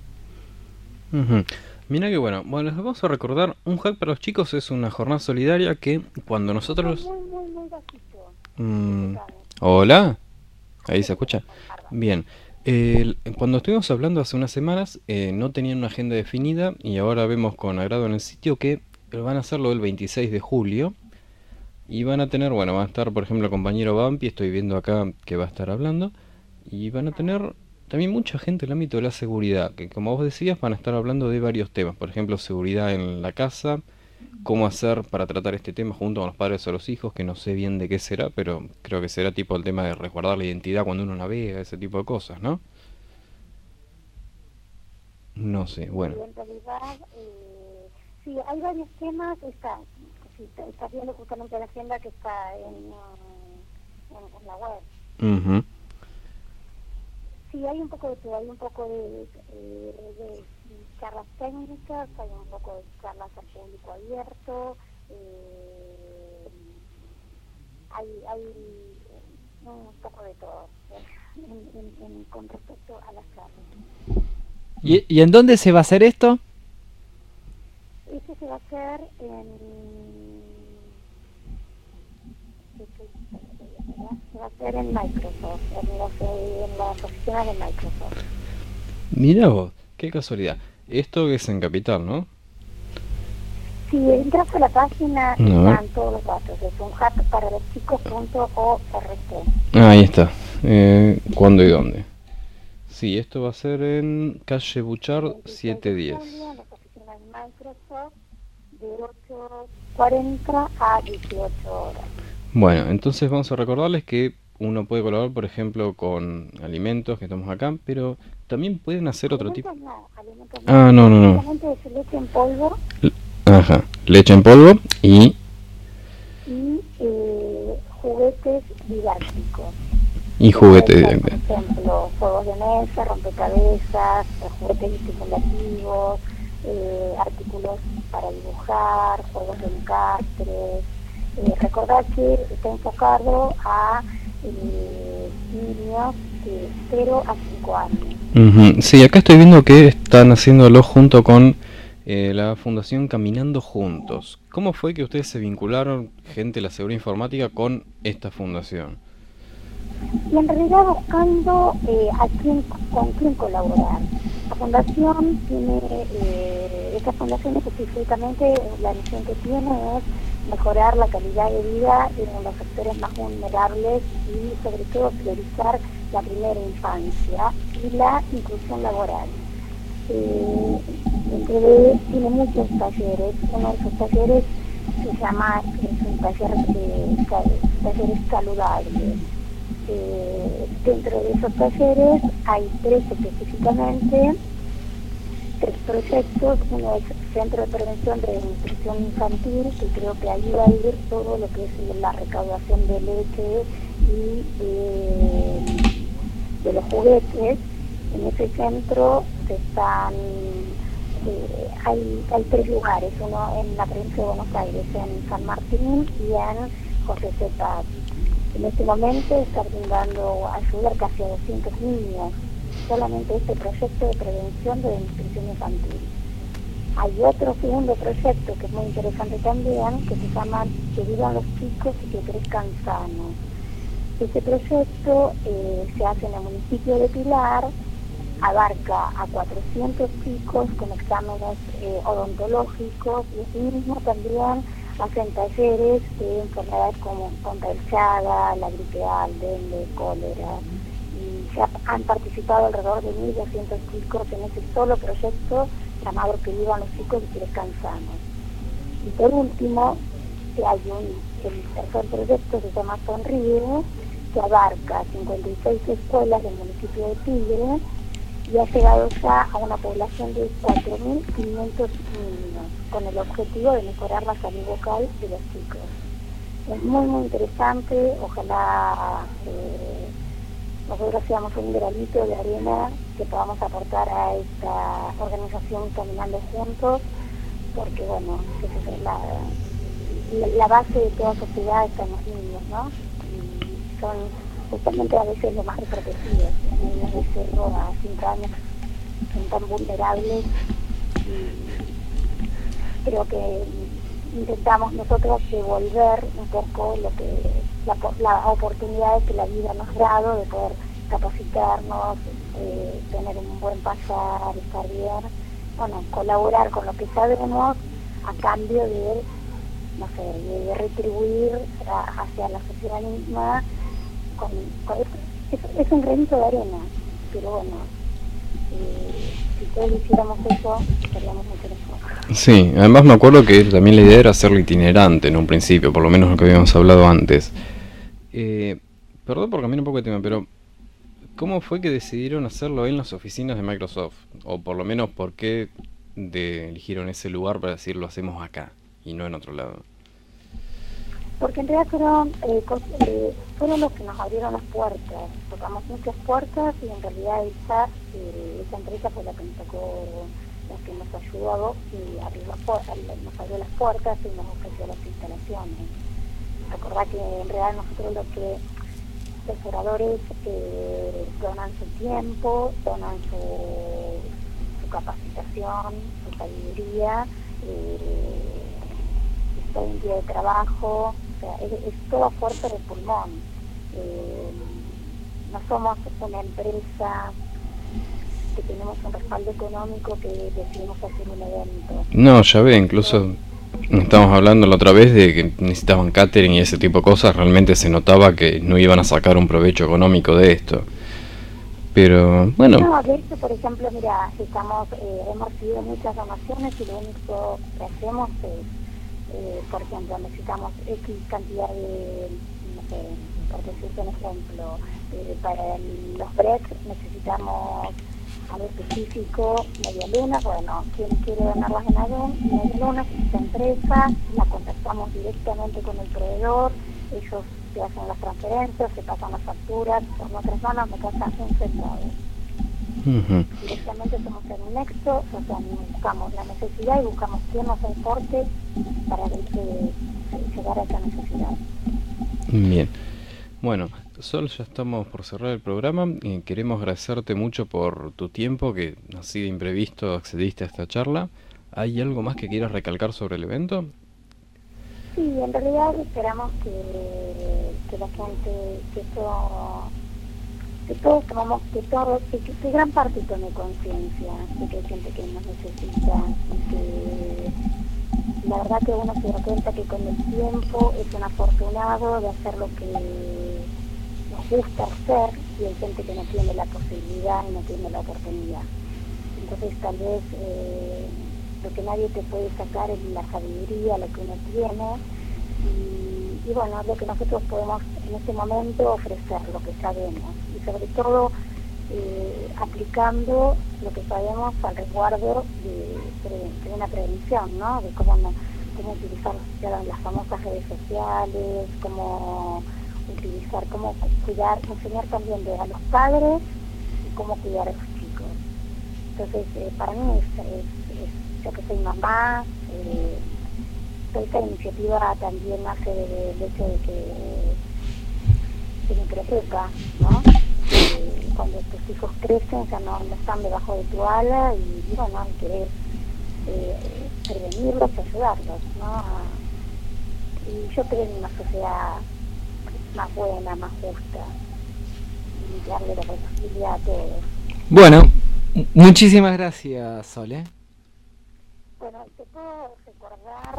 Mira que bueno, les vamos a recordar, un hack para los chicos es una jornada solidaria que cuando nosotros... Muy bajito. Hola, ahí se escucha. Bien, cuando estuvimos hablando hace unas semanas no tenían una agenda definida, y ahora vemos con agrado en el sitio que van a hacerlo el 26 de julio y van a tener, bueno, va a estar por ejemplo el compañero Bampi, estoy viendo acá que va a estar hablando, y van a tener también mucha gente en el ámbito de la seguridad, que como vos decías van a estar hablando de varios temas, por ejemplo seguridad en la casa, cómo hacer para tratar este tema junto con los padres o los hijos, que no sé bien de qué será, pero creo que será tipo el tema de resguardar la identidad cuando uno navega, ese tipo de cosas, ¿no? No sé, bueno. En realidad, sí, hay varios temas, está viendo justamente la agenda que está en la web. Sí, hay un poco de todo, hay un poco de charlas técnicas, hay un poco de charlas al público abierto, hay un poco de todo con respecto a las charlas. ¿Y en dónde se va a hacer esto? Esto se va a hacer en Microsoft, en las oficinas de Microsoft. Mira vos, qué casualidad. Esto es en Capital, ¿no? Si entras a la página, No. están todos los datos. Es un hub para los chicos.org. Ahí está. ¿Cuándo y dónde? Sí, esto va a ser en calle Buchard 710. En las oficinas de Microsoft, de 8:40 a 18 horas. Bueno, entonces vamos a recordarles que uno puede colaborar, por ejemplo, con alimentos que estamos acá, pero también pueden hacer otro tipo. Alimentos Ah, no. Solamente es leche en polvo Ajá, leche en polvo y juguetes didácticos. juguetes. Por ejemplo, juegos de mesa, rompecabezas, juguetes estimulativos, artículos para dibujar, juegos de encastres. Recordad que está enfocado a niños de 0 a 5 años. Ujú. Sí, acá estoy viendo que están haciéndolo junto con la Fundación Caminando Juntos. ¿Cómo fue que ustedes se vincularon, gente de la seguridad informática, con esta fundación? Y en realidad buscando con quién colaborar. La fundación tiene, esta fundación específicamente, la misión que tiene es mejorar la calidad de vida en los sectores más vulnerables y sobre todo priorizar la primera infancia y la inclusión laboral. Tiene muchos talleres. Uno de esos talleres se llama talleres saludables. Dentro de esos talleres hay 3 específicamente, 3 proyectos. Uno es Centro de Prevención de Nutrición Infantil, que creo que ahí va a ir todo lo que es la recaudación de leche y de los juguetes. En ese centro hay 3 lugares, uno en la provincia de Buenos Aires, en San Martín y en José C. Paz. En este momento está brindando ayuda casi a 200 niños, solamente este proyecto de prevención de nutrición infantil. Hay otro segundo proyecto que es muy interesante también, que se llama Que vivan los chicos y que crezcan sanos. Este proyecto se hace en el municipio de Pilar, abarca a 400 chicos con exámenes odontológicos y asimismo también hacen talleres de enfermedades como contra el Chaga, la gripe A, el dengue, cólera. Y ya han participado alrededor de 1.200 chicos en ese solo proyecto llamado Que vivan los chicos y crezcan sanos. Y por último, hay el tercer proyecto que se llama Sonríe, que abarca 56 escuelas del municipio de Tigre y ha llegado ya a una población de 4.500 niños, con el objetivo de mejorar la salud vocal de los chicos. Es muy muy interesante, ojalá nosotros seamos un granito de arena que podamos aportar a esta organización Caminando Juntos, porque bueno, la base de toda sociedad están los niños, ¿no? Y son justamente a veces los más desprotegidos, los niños de 0 a 5 años son tan vulnerables y creo que intentamos nosotros devolver un poco lo que la oportunidad que la vida nos ha dado de poder capacitarnos, tener un buen pasar, estar bien, bueno, colaborar con lo que sabemos a cambio de, no sé, de retribuir hacia la sociedad misma. Es un granito de arena, pero bueno, si todos hiciéramos eso, estaríamos mucho mejor. Sí, además me acuerdo que también la idea era hacerlo itinerante en un principio, por lo menos lo que habíamos hablado antes. Perdón por cambiar un poco de tema, pero ¿cómo fue que decidieron hacerlo en las oficinas de Microsoft? O por lo menos, ¿por qué eligieron ese lugar para decir lo hacemos acá y no en otro lado? Porque en realidad fueron los que nos abrieron las puertas. Tocamos muchas puertas y en realidad esa empresa fue la que nos tocó, la que nos ayudó y nos abrió las puertas y nos ofreció las instalaciones. Recordá que en realidad nosotros los oradores donan su tiempo, donan meditación, su sabiduría, todo un día de trabajo, o sea, es todo fuerza de pulmón. No somos una empresa que tenemos un respaldo económico que decidimos hacer un evento. No, ya ve, incluso estamos hablando la otra vez de que necesitaban catering y ese tipo de cosas. Realmente se notaba que no iban a sacar un provecho económico de esto. Pero bueno. No, de hecho, por ejemplo, mira, hemos recibido muchas donaciones y lo único que hacemos es, por ejemplo, necesitamos X cantidad de, no sé, por decirte un ejemplo, para los breaks necesitamos algo específico, media luna. Bueno, quien quiere donar las media luna, esta empresa, la contactamos directamente con el proveedor, ellos se hacen las transferencias, se pasan las facturas, por nuestras manos no pasa un centavo. Directamente somos el nexo, o sea, buscamos la necesidad y buscamos quién nos aporte para llegar a esa necesidad. Bien. Bueno, Sol, ya estamos por cerrar el programa. Queremos agradecerte mucho por tu tiempo, que así de imprevisto accediste a esta charla. ¿Hay algo más que quieras recalcar sobre el evento? Sí, en realidad esperamos que la gente, que gran parte tome conciencia de que hay gente que nos necesita y que la verdad que uno se da cuenta que con el tiempo es un afortunado de hacer lo que nos gusta hacer, y hay gente que no tiene la posibilidad y no tiene la oportunidad. Entonces tal vez lo que nadie te puede sacar es la sabiduría, lo que uno tiene, y bueno, lo que nosotros podemos en este momento ofrecer, lo que sabemos, y sobre todo aplicando lo que sabemos al resguardo de una prevención, ¿no? De cómo utilizar las famosas redes sociales, cómo cuidar, enseñar también a los padres y cómo cuidar a los chicos. Entonces, para mí yo que soy mamá, esta iniciativa también nace del hecho de que me preocupa, ¿no? Cuando tus hijos crecen ya no están debajo de tu ala y bueno, hay que prevenirlos y ayudarlos, ¿no? Y yo creo en una sociedad más buena, más justa, y darle la posibilidad a todos. Bueno, muchísimas gracias, Sol. Bueno, te puedo recordar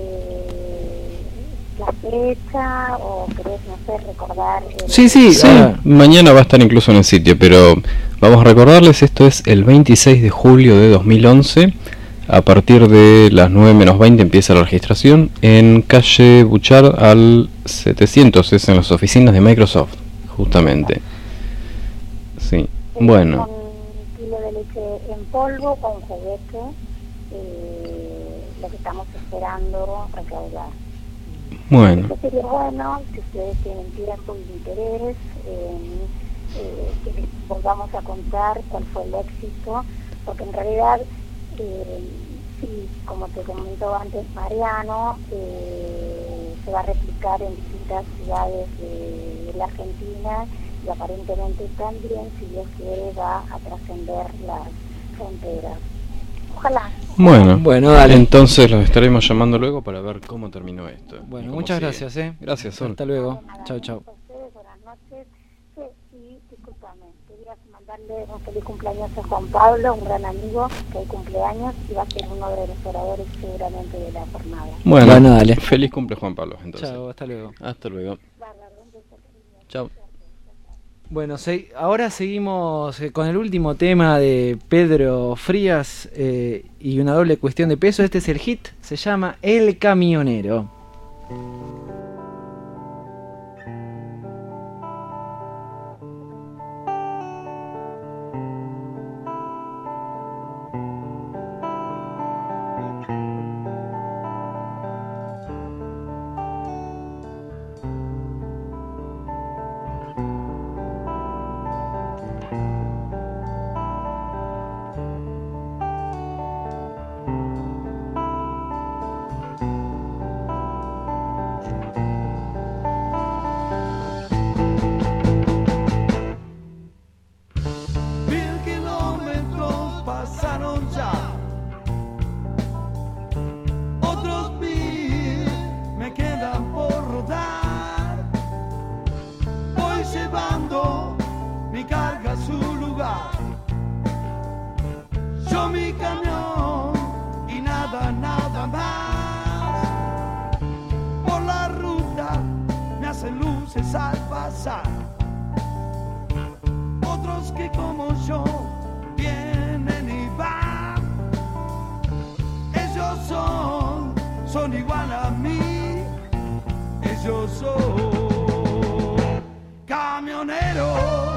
la fecha, o querés, no sé, recordar... Sí, mañana va a estar incluso en el sitio, pero vamos a recordarles, esto es el 26 de julio de 2011, a partir de las 9:20 empieza la registración, en calle Buchard al 700, es en las oficinas de Microsoft, justamente. Sí, bueno. Un kilo de leche en polvo o un juguete, lo que estamos esperando recaudar. Bueno. Eso sería bueno, si ustedes tienen tiempo y interés, que les volvamos a contar cuál fue el éxito, porque en realidad, sí, como te comentó antes Mariano, se va a replicar en distintas ciudades de la Argentina, y aparentemente también, si Dios quiere, va a trascender las fronteras. Ojalá. Bueno, dale. Entonces los estaremos llamando luego para ver cómo terminó esto. Bueno, muchas gracias, Gracias, Sol. Hasta luego. Chao, chao. Buenas noches. Sí, discúlpame. Quería mandarle un feliz cumpleaños a Juan Pablo, un gran amigo que hoy cumpleaños y va a ser uno de los oradores seguramente de la jornada. Bueno, dale. Feliz cumple, Juan Pablo, entonces. Chao, hasta luego. Hasta luego. Chao. Bueno, ahora seguimos con el último tema de Pedro Frías y una doble cuestión de peso. Este es el hit, se llama El Camionero. luces al pasar. Otros que como yo vienen y van. Ellos son igual a mí. Ellos son camioneros.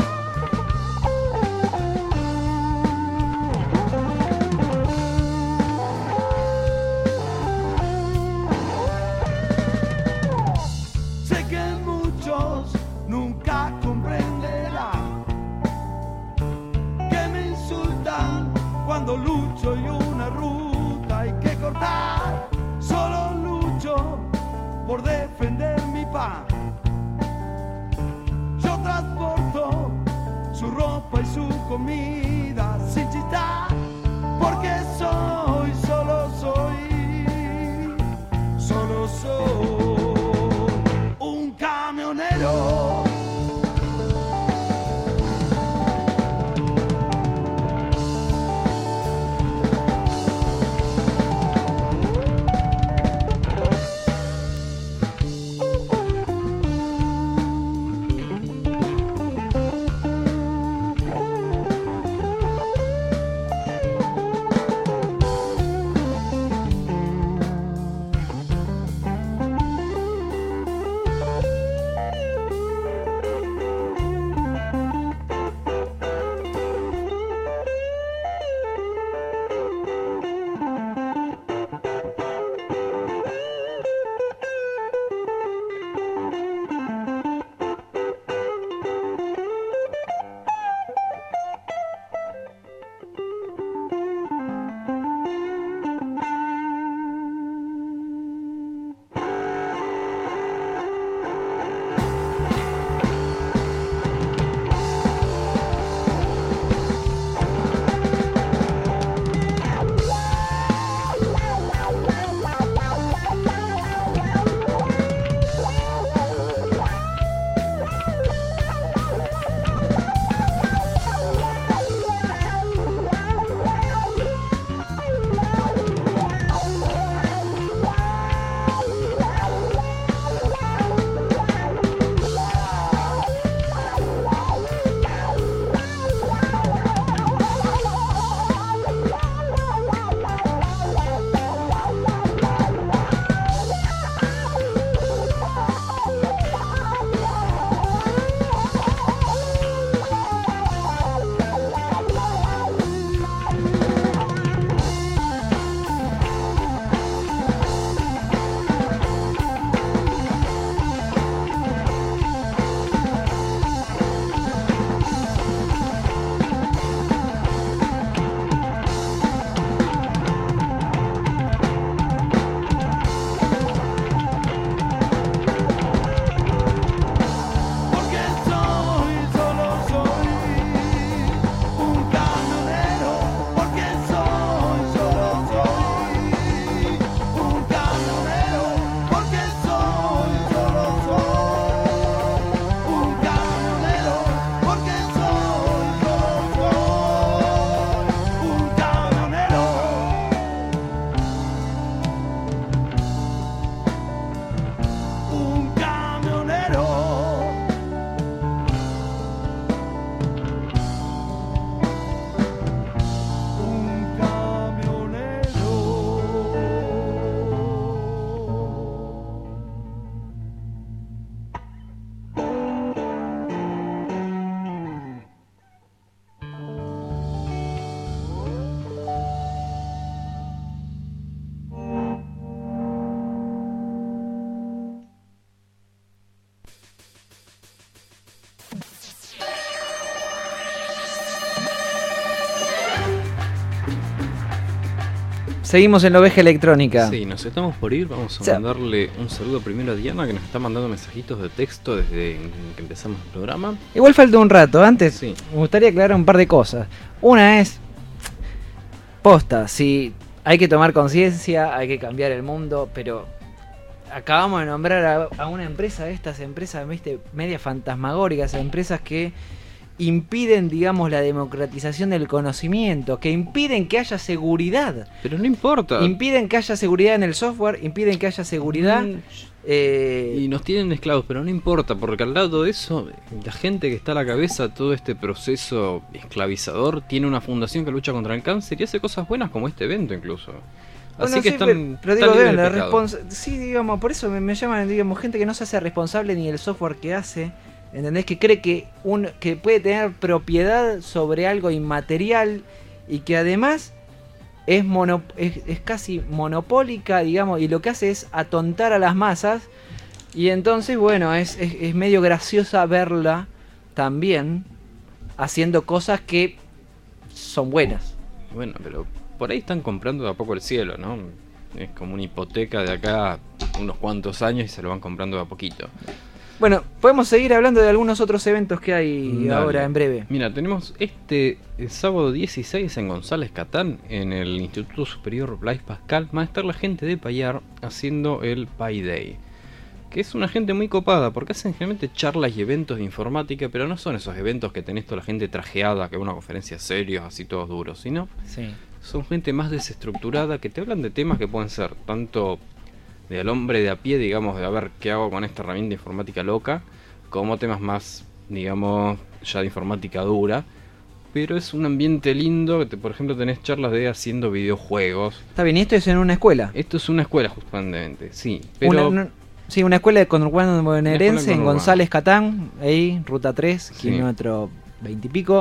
Nunca comprenderán que me insultan cuando lucho y una ruta hay que cortar. Solo lucho por defender mi pan. Yo transporto su ropa y su comida sin chistar, porque solo soy un camionero. Seguimos en la oveja electrónica. Sí, nos estamos por ir. Vamos a mandarle un saludo primero a Diana, que nos está mandando mensajitos de texto desde que empezamos el programa. Igual falta un rato. Antes me gustaría aclarar un par de cosas. Una es, posta, si hay que tomar conciencia, hay que cambiar el mundo, pero acabamos de nombrar a una empresa de estas empresas, ¿viste? Media fantasmagóricas, empresas que impiden, digamos, la democratización del conocimiento, que impiden que haya seguridad. Pero no importa. Impiden que haya seguridad en el software, impiden que haya seguridad. Y nos tienen esclavos, pero no importa, porque al lado de eso, la gente que está a la cabeza de todo este proceso esclavizador tiene una fundación que lucha contra el cáncer y hace cosas buenas como este evento incluso. Así Bueno, que sí, están... pero digo, libres la de pecado. sí, digamos, por eso me llaman, digamos, gente que no se hace responsable ni del software que hace, ¿entendés? Que cree que puede tener propiedad sobre algo inmaterial y que además es casi monopólica, digamos, y lo que hace es atontar a las masas. Y entonces, bueno, es medio graciosa verla también haciendo cosas que son buenas. Bueno, pero por ahí están comprando de a poco el cielo, ¿no? Es como una hipoteca de acá unos cuantos años y se lo van comprando de a poquito. Bueno, podemos seguir hablando de algunos otros eventos que hay Dale. ahora en breve. Mira, tenemos el sábado 16 en González Catán, en el Instituto Superior Blaise Pascal, va a estar la gente de Payar haciendo el Pi Day, que es una gente muy copada, porque hacen generalmente charlas y eventos de informática, pero no son esos eventos que tenés toda la gente trajeada, que es una conferencia serios, así todos duros, sino Sí. son gente más desestructurada, que te hablan de temas que pueden ser tanto del hombre de a pie, digamos, de a ver qué hago con esta herramienta informática loca, como temas más, digamos, ya de informática dura. Pero es un ambiente lindo, que por ejemplo tenés charlas de haciendo videojuegos. Está bien, y esto es en una escuela. Esto es una escuela justamente, sí. Pero una escuela de conurbano bonaerense en conurbano. González Catán, ahí, ruta 3, Sí. kilómetro 20 y pico.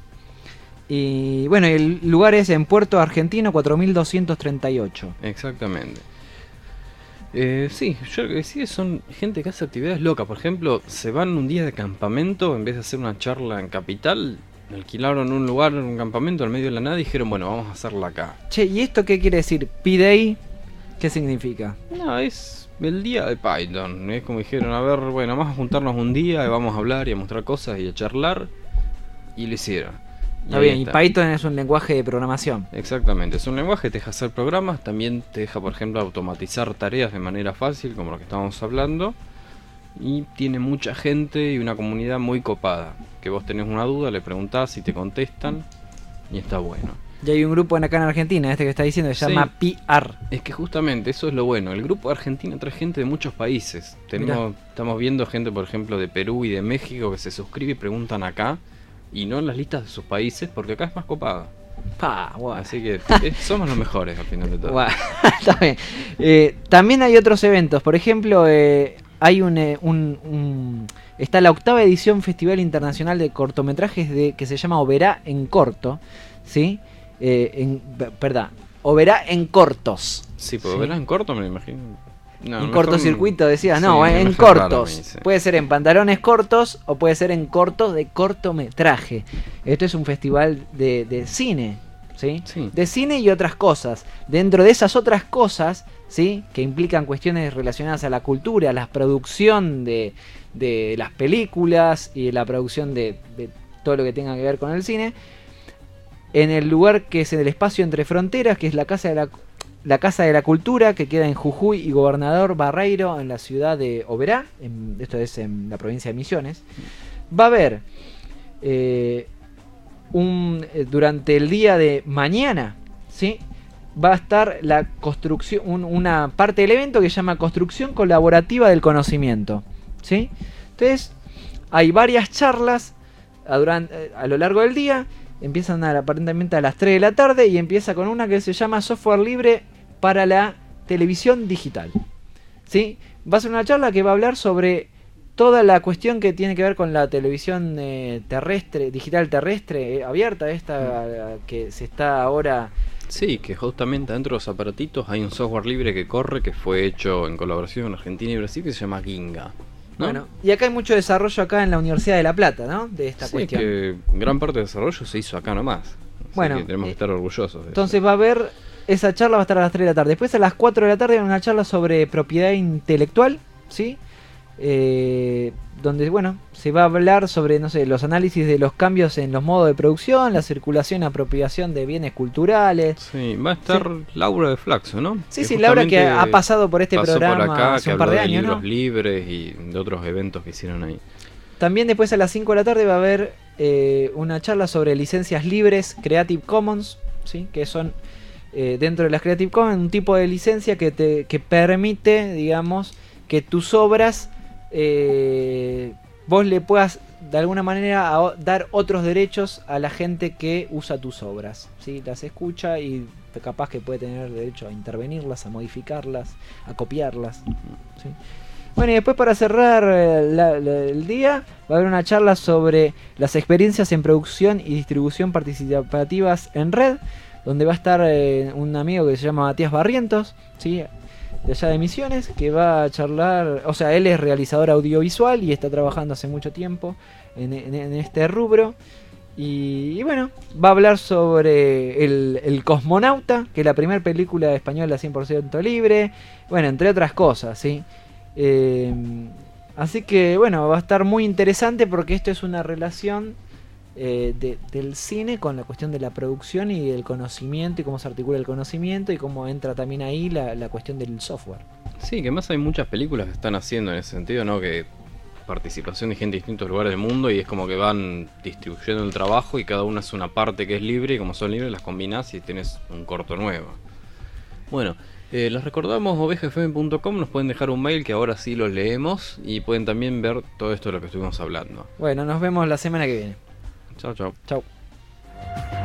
Y bueno, el lugar es en Puerto Argentino 4238. Exactamente. Sí, yo lo que decía son gente que hace actividades locas. Por ejemplo, se van un día de campamento, en vez de hacer una charla en Capital, alquilaron un lugar, un campamento al medio de la nada y dijeron, bueno, vamos a hacerla acá. Che, ¿y esto qué quiere decir? P-Day, ¿qué significa? No, es el día de Python. Es como dijeron, a ver, bueno, vamos a juntarnos un día y vamos a hablar y a mostrar cosas y a charlar. Y lo hicieron. Está ahí bien, está. y Python es un lenguaje de programación. Exactamente, es un lenguaje que te deja hacer programas, también te deja, por ejemplo, automatizar tareas de manera fácil, como lo que estábamos hablando. Y tiene mucha gente y una comunidad muy copada. Que vos tenés una duda, le preguntás y te contestan. Y está bueno. Y hay un grupo acá en Argentina, este que está diciendo, se llama PR. Es que justamente eso es lo bueno. El grupo argentino trae gente de muchos países. Estamos viendo gente, por ejemplo, de Perú y de México que se suscribe y preguntan acá. Y no en las listas de sus países, porque acá es más copada. Así que somos los mejores al final de todo. Está bien. También hay otros eventos. Por ejemplo, hay está la 8ª edición Festival Internacional de Cortometrajes que se llama Oberá en Corto. ¿Sí? Oberá en Cortos. Sí, porque Oberá en corto me lo imagino. No, en cortocircuito decías, no, sí, en cortos. Puede ser en pantalones cortos o puede ser en cortos de cortometraje. Esto es un festival de cine, ¿sí? De cine y otras cosas. Dentro de esas otras cosas, ¿sí? Que implican cuestiones relacionadas a la cultura, a la producción de las películas y la producción de todo lo que tenga que ver con el cine. En el lugar que es el espacio entre fronteras, que es la Casa de la Cultura, que queda en Jujuy y Gobernador Barreiro, en la ciudad de Oberá, esto es en la provincia de Misiones. Va a haber durante el día de mañana, ¿sí? Va a estar la construcción, una parte del evento que se llama Construcción Colaborativa del Conocimiento, ¿sí? Entonces, hay varias charlas a lo largo del día. Empiezan aparentemente a las 3 de la tarde y empieza con una que se llama Software Libre para la Televisión Digital. ¿Sí? Va a ser una charla que va a hablar sobre toda la cuestión que tiene que ver con la televisión digital terrestre, abierta, esta que se está ahora... Sí, que justamente dentro de los aparatitos hay un software libre que corre, que fue hecho en colaboración con Argentina y Brasil, que se llama Ginga. ¿No? Bueno, y acá hay mucho desarrollo acá en la Universidad de La Plata, ¿no? De esta cuestión. Que gran parte del desarrollo se hizo acá nomás. Así bueno, que tenemos que estar orgullosos de entonces eso. va a haber, esa charla va a estar a las 3 de la tarde. Después a las 4 de la tarde hay una charla sobre propiedad intelectual, ¿sí? Donde, bueno, se va a hablar sobre, no sé, los análisis de los cambios en los modos de producción, la circulación y apropiación de bienes culturales. Sí, va a estar Laura de Flaxo, ¿no? Sí, sí, Laura que ha pasado por este programa por acá, hace un par de años, libros ¿no? libres y de otros eventos que hicieron ahí. También después a las 5 de la tarde va a haber una charla sobre licencias libres Creative Commons, ¿sí? Que son dentro de las Creative Commons un tipo de licencia que permite, digamos, que tus obras vos le puedas de alguna manera dar otros derechos a la gente que usa tus obras, ¿sí? Las escucha y capaz que puede tener derecho a intervenirlas, a modificarlas, a copiarlas, ¿sí? Bueno, y después para cerrar el día va a haber una charla sobre las experiencias en producción y distribución participativas en red, donde va a estar un amigo que se llama Matías Barrientos, ¿sí? De allá de Misiones, que va a charlar, o sea, él es realizador audiovisual y está trabajando hace mucho tiempo en este rubro. Y bueno, va a hablar sobre el Cosmonauta, que es la primera película española 100% libre, bueno, entre otras cosas, ¿sí? Así que bueno, va a estar muy interesante porque esto es una relación del cine con la cuestión de la producción y el conocimiento y cómo se articula el conocimiento y cómo entra también ahí la cuestión del software. Sí, que más hay muchas películas que están haciendo en ese sentido, ¿no? Que participación de gente de distintos lugares del mundo y es como que van distribuyendo el trabajo y cada una hace una parte que es libre y como son libres las combinás y tenés un corto nuevo. Bueno, les recordamos ovejafm.com, nos pueden dejar un mail que ahora sí los leemos y pueden también ver todo esto de lo que estuvimos hablando. Bueno, nos vemos la semana que viene. Chao, chao. Chao.